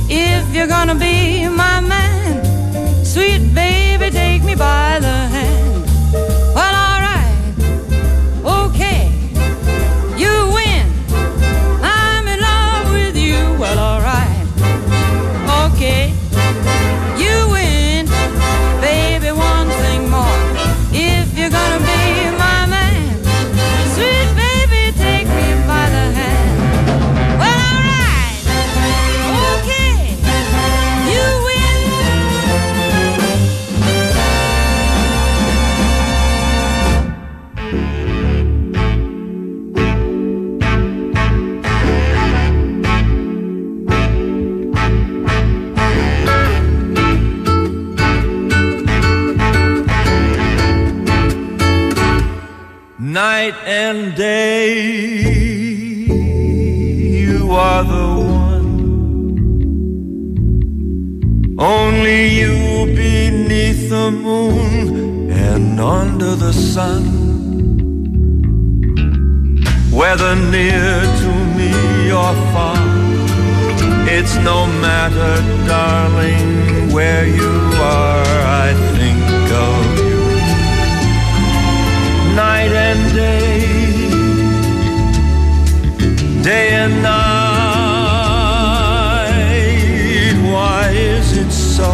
if you're gonna be my man, sweet baby, take me by the hand. Well, alright, okay, you win. I'm in love with you. Well, alright, okay, you win. Baby, one thing more, if you're gonna be my man, sweet baby, take me by the hand. Well, alright, okay, you win. Night and day, you are the one. Only you beneath the moon and under the sun. Whether near to me or far, it's no matter, darling, where you are, I think of you. Night and day, day and night. Why is it so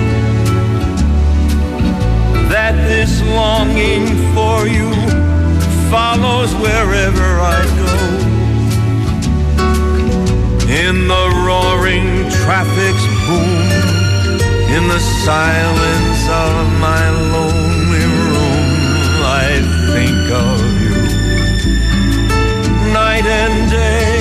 that this longing for you follows wherever I go? In the roaring traffic's boom, in the silence of my lonely room, I think of you. Night and day,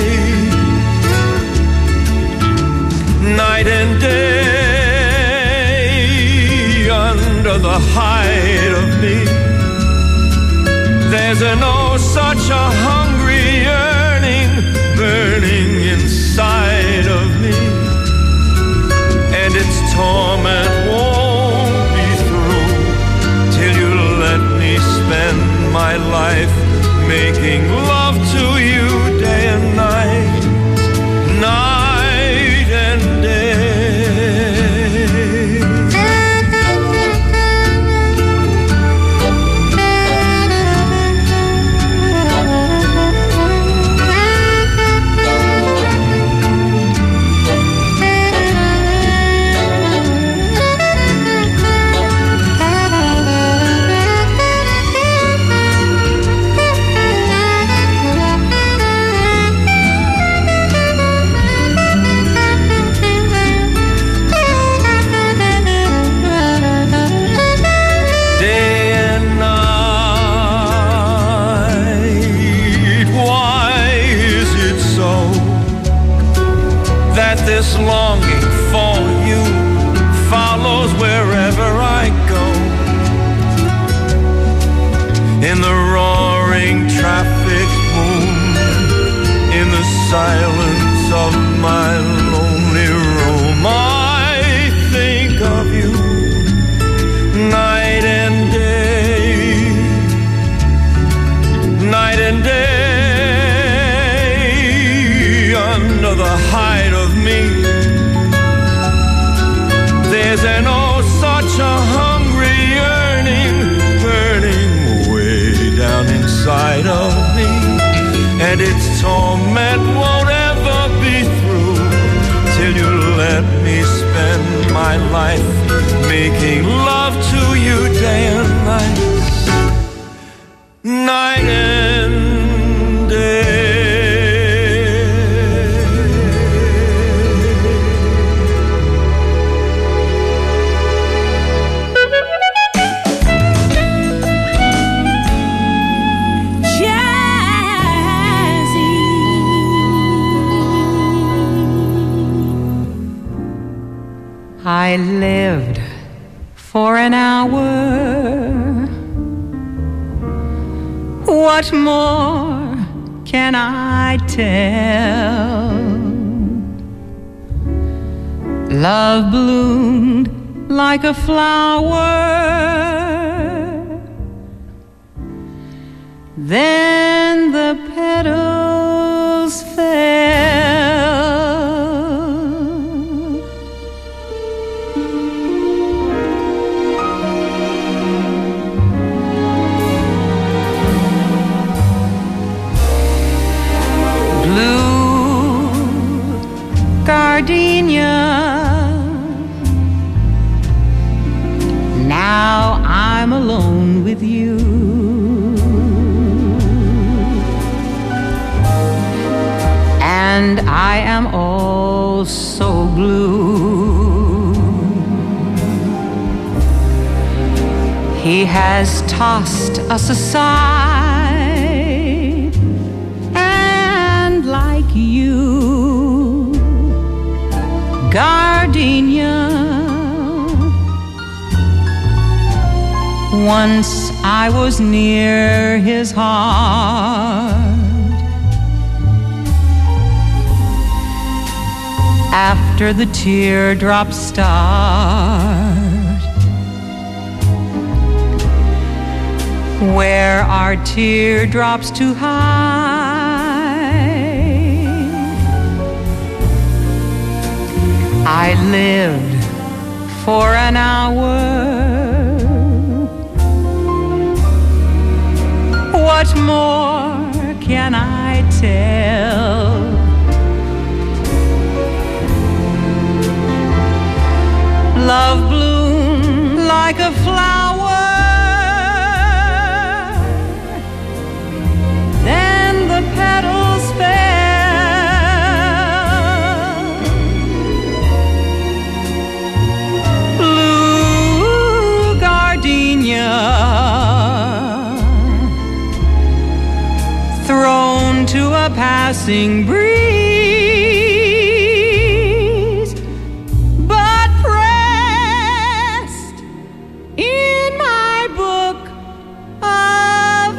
night and day, under the hide of me, there's an oh such a hungry yearning burning inside of me, and its torment won't be through till you let me spend my life making love to you day and night, night and day. This longing for you follows wherever I go. In the roaring traffic's boom, in the silence of my lonely room, I think of you night and day, night and day, under the hide of me. There's an oh such a hungry yearning burning way down inside of me, and its torment won't ever be through till you let me spend my life making love to you day and night, night and day. I lived for an hour. What more can I tell? Love bloomed like a flower, then the petals fell. I am all so blue. He has tossed us aside, and like you, gardenia, once I was near his heart. After the teardrops start, where are teardrops to hide? I lived for an hour. What more can I tell? Love bloomed like a flower, then the petals fell. Blue gardenia, thrown to a passing breeze, but pressed in my book of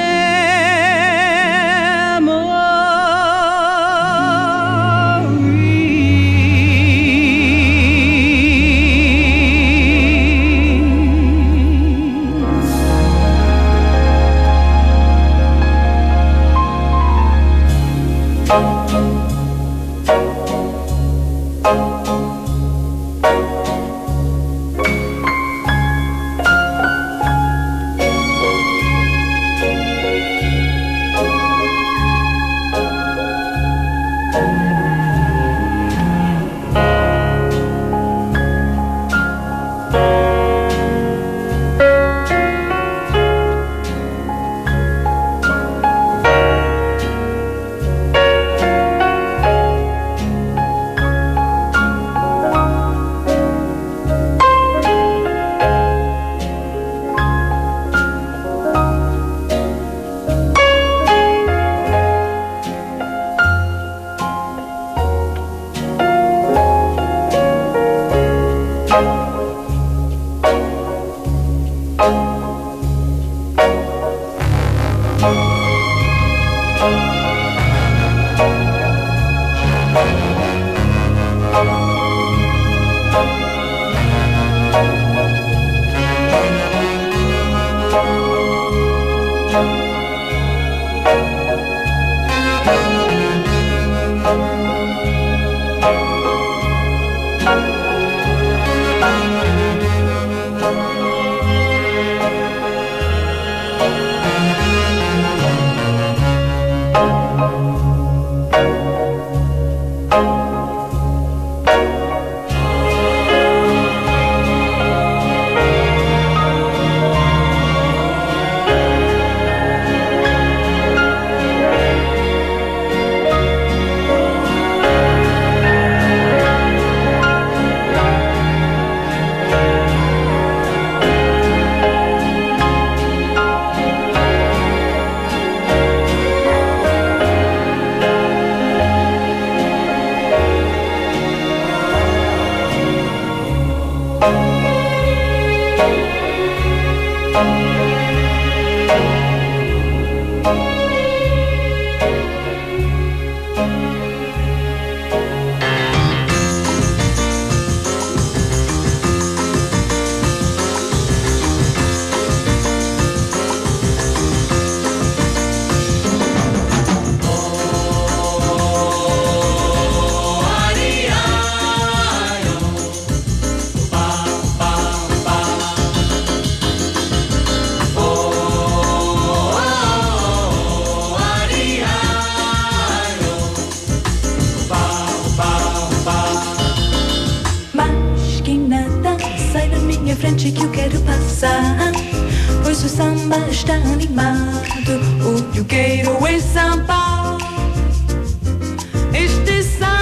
frente que eu quero passar, pois o samba está animado, o que eu quero é samba. Este samba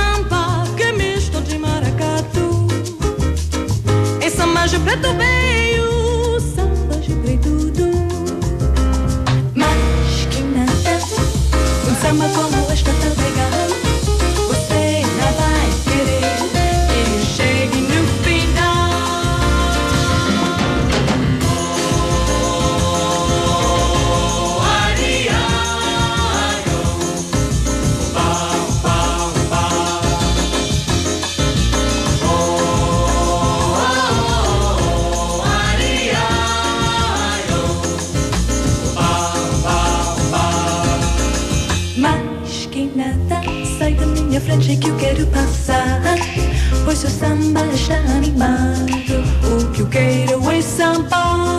preto veio, samba de tudo. Mas que nada, samba como esta tá legal. Você não vai querer que chegue no final. Oh, ariaio, pau, pau, pau. Oh, ariaio, pau, pau, pau. Mas que nada, sai da minha frente que eu quero passar. Pois o samba está animado. O que eu quero é samba.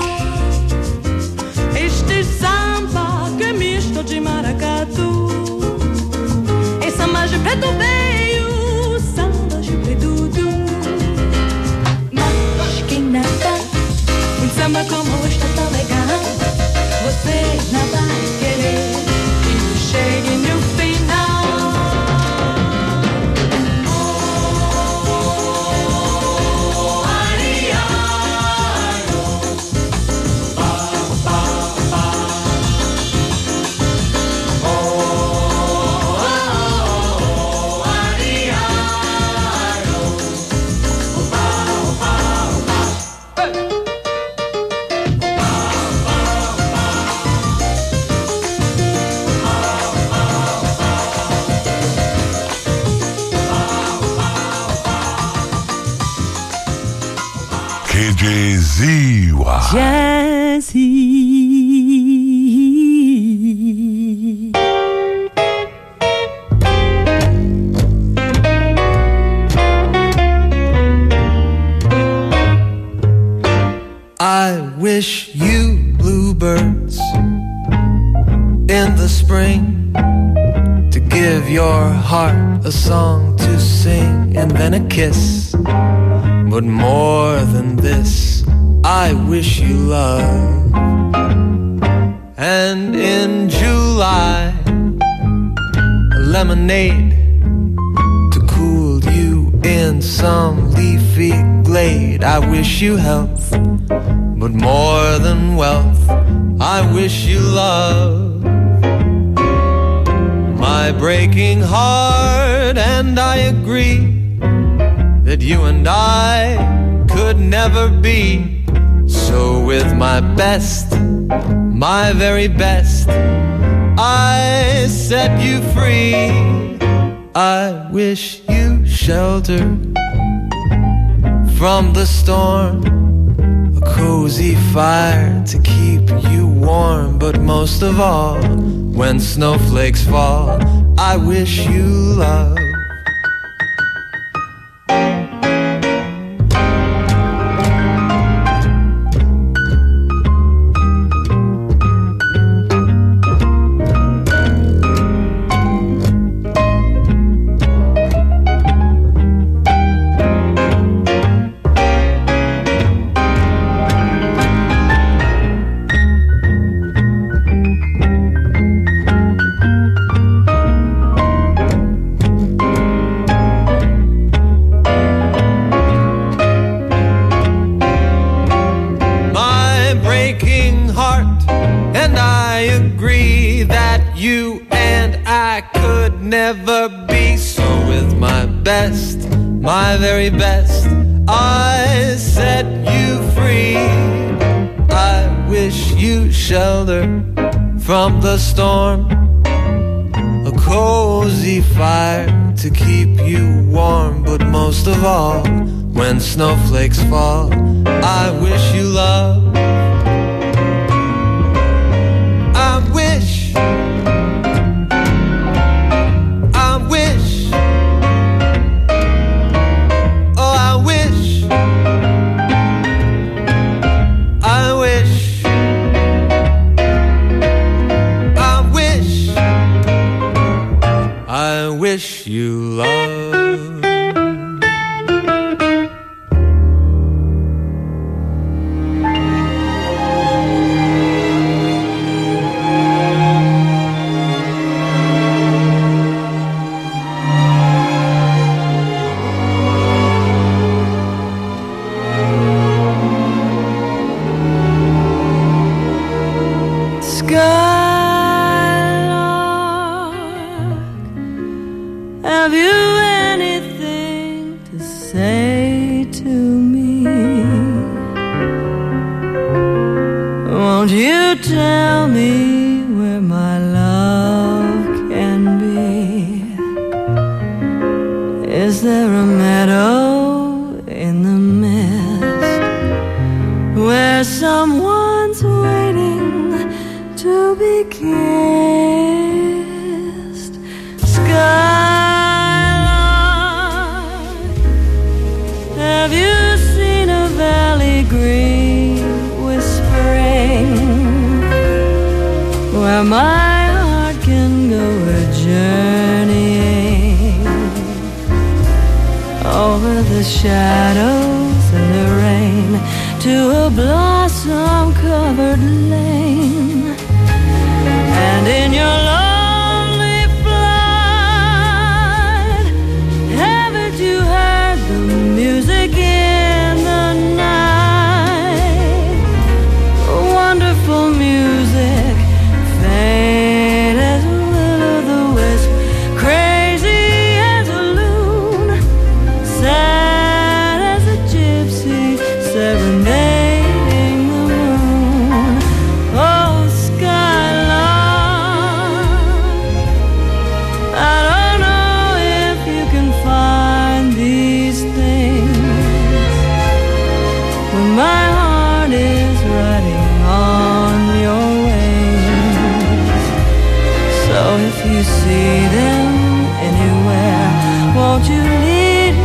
Este samba que é misto de maracatu. É samba de preto veio, samba de preto. Mas que nada, um samba como este tá legal. Você não vai querer que chegue no final. Oh, ariaio, pau, pau, pau. Oh, ariaio, pau, pau, pau. KJZY. Jazzy. I wish you bluebirds in the spring to give your heart a song to sing and then a kiss. But more than this, I wish you love. And in July, a lemonade to cool you in some leafy glade. I wish you health, but more than wealth, I wish you love. My breaking heart and I agree that you and I could never be. So with my best, my very best, I set you free. I wish you shelter from the storm, a cozy fire to keep you warm. But most of all, when snowflakes fall, I wish you love. Never be. So with my best, my very best, I set you free. I wish you shelter from the storm, a cozy fire to keep you warm. But most of all, when snowflakes fall, I wish you love. I wish you love. Is there a meadow in the mist where someone's waiting to be kissed? Skylark, have you seen a valley green with spring, where my heart can go a-journeying over the shadows and the rain to a blossom-covered lane? And in your lonely flight, haven't you heard the music in the night? Wonderful music, faint as a will-o'-the-wisp, crazy as a loon, sad as a gypsy serenading the moon. Oh, Skylark, I don't know if you can find these things when my heart is riding on your wings. So if you see them anywhere, won't you lead me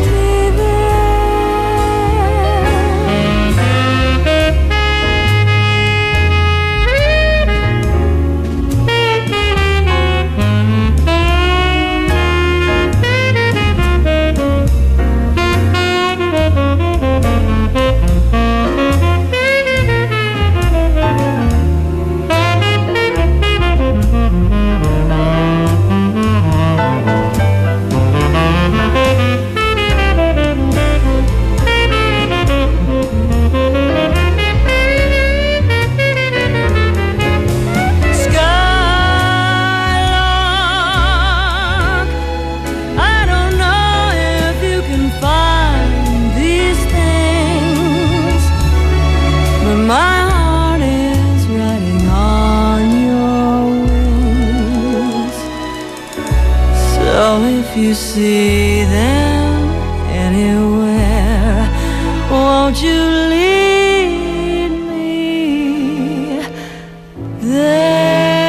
Skylark, I don't know if you can find these things, but my heart is riding on your wings. So if you see them anywhere, won't you lead me there?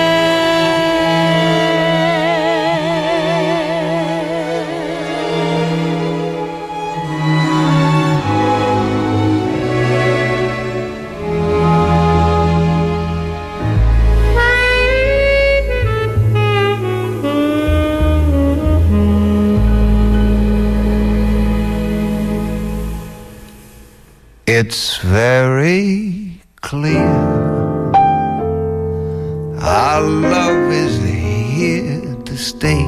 It's very clear our love is here to stay.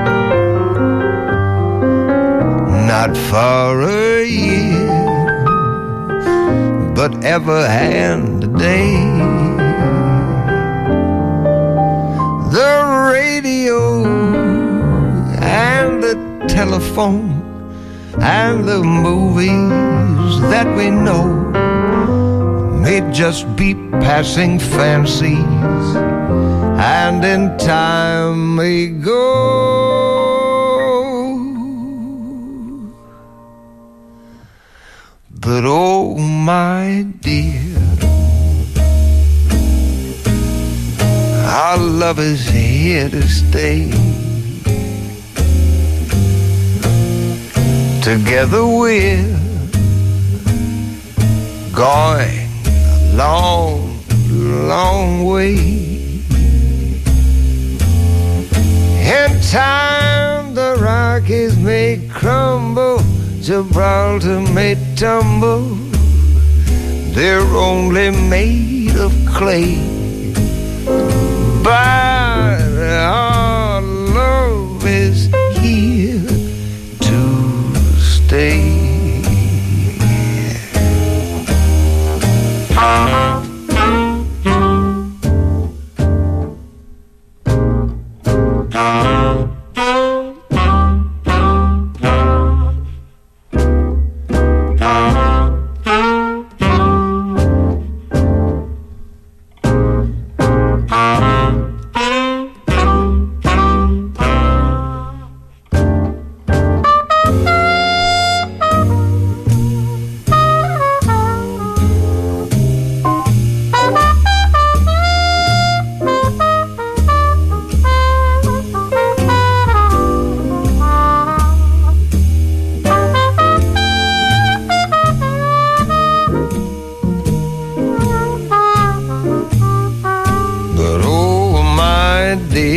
Not for a year, but ever and a day. The radio and the telephone and the movies that we know may just be passing fancies, and in time may go. But oh my dear, our love is here to stay. Together we're going a long, long way. In time the Rockies may crumble, Gibraltar may tumble. They're only made of clay, but our love is here to stay.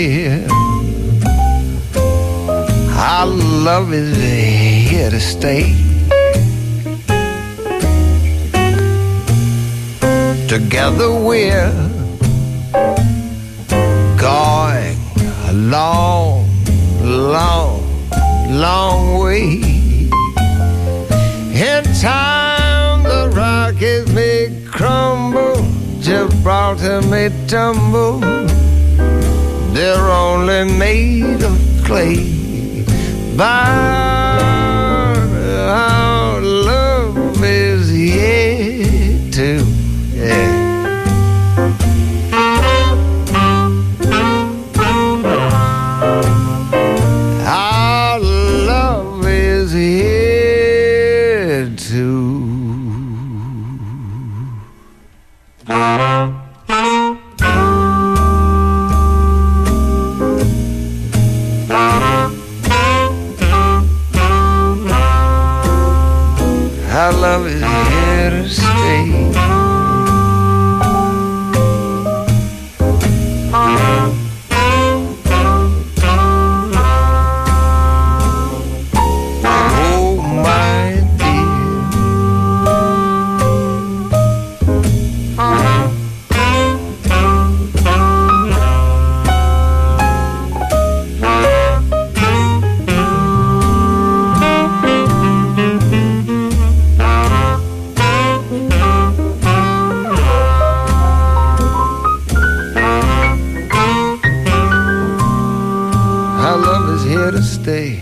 dear. Our love is here to stay. Together we're going a long, long, long way. In time the Rockies may crumble, Gibraltar may tumble, they're only made of clay. But our love is here to, yeah. Our love is here to. Our love is here to stay. Oh, my dear. Our love is here to stay.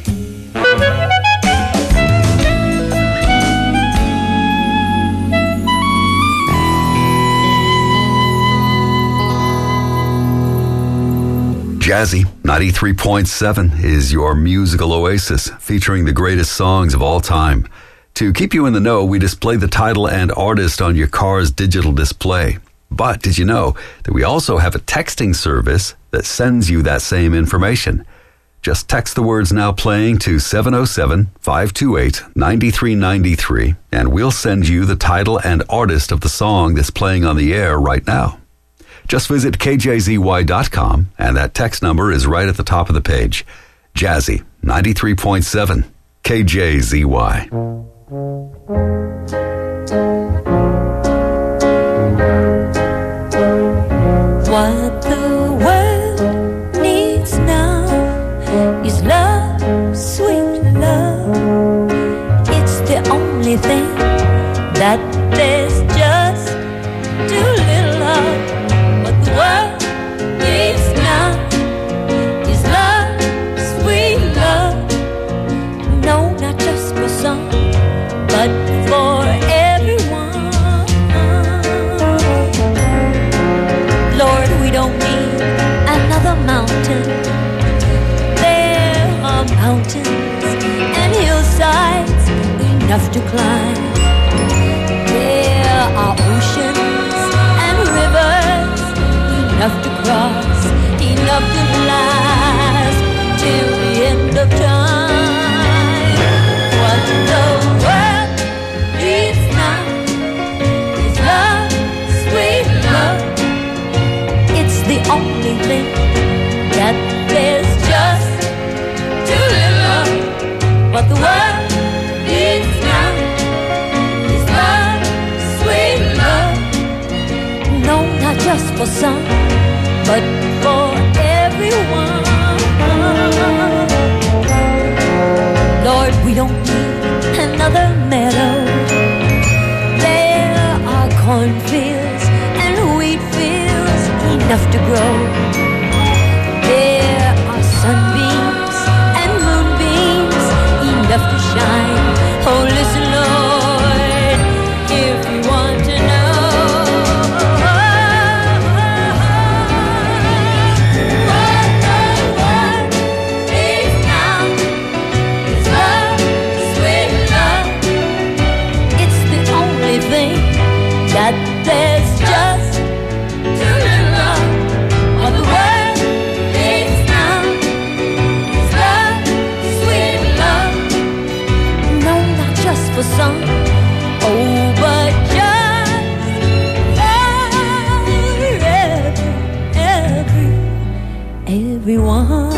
Jazzy 93.7 is your musical oasis, featuring the greatest songs of all time. To keep you in the know, we display the title and artist on your car's digital display. But did you know that we also have a texting service that sends you that same information? Just text the words "now playing" to 707-528-9393, and we'll send you the title and artist of the song that's playing on the air right now. Just visit kjzy.com, and that text number is right at the top of the page. Jazzy 93.7 KJZY. What the world needs now is love, sweet love. It's the only thing that there's just too little of. What the world needs now is love, sweet love. No, not just for some, but for everyone. Lord, we don't need another mountain. There are mountains and hillsides enough to climb. There are oceans and rivers enough to cross, enough to last till the end of time. What the world needs now is love, sweet love. It's the only thing that there's just too little of. What the world needs now is love, sweet love. No, not just for some, but for everyone. Lord, we don't need another meadow. There are cornfields and wheat fields enough to grow. There are sunbeams and moonbeams enough to shine. Oh, listen, Lord, if you want to know. everyone.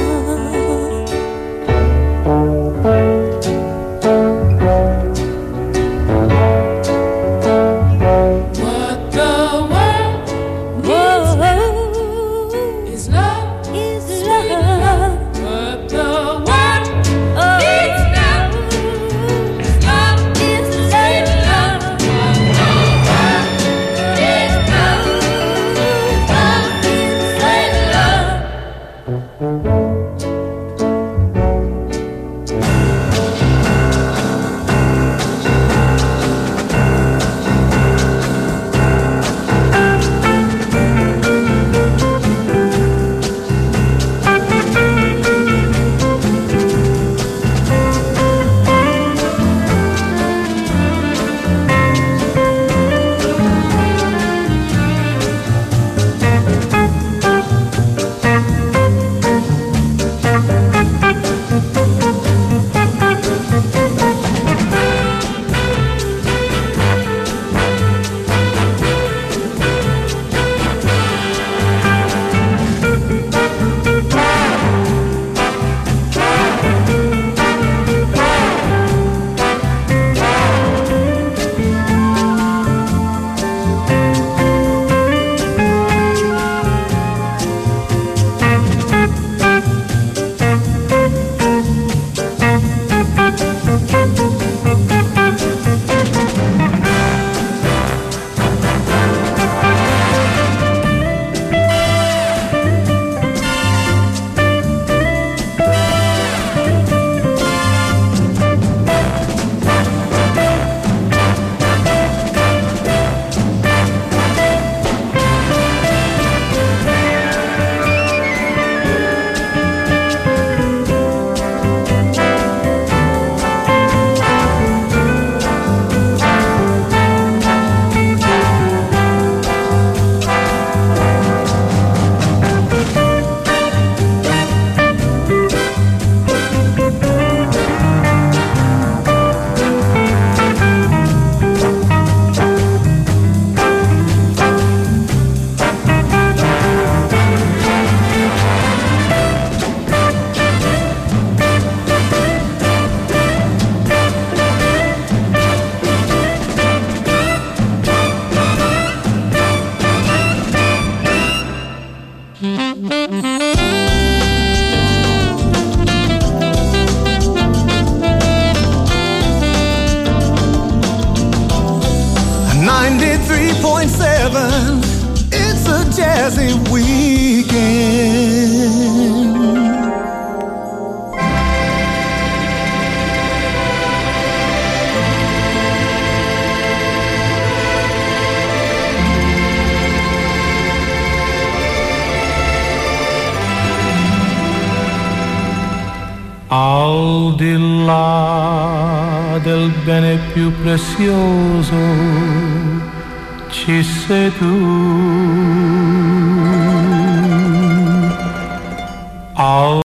It's a jazzy weekend. Al di là del bene più prezioso ci sei tu. Al